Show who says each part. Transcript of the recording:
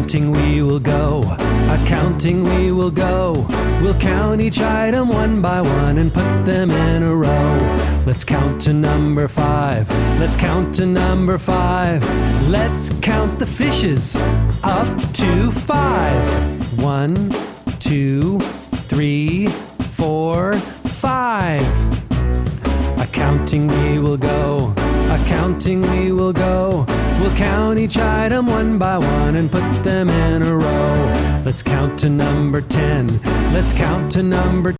Speaker 1: Accounting we will go, accounting we will go. We'll count each item one by one and put them in a row. Let's count to number 5, let's count to number 5. Let's count the fishes up to 5. 1, 2, 3, 4, 5. Accounting we will go, accounting we will go. We'll count each item one by one and put them in a row. Let's count to number 10, let's count to number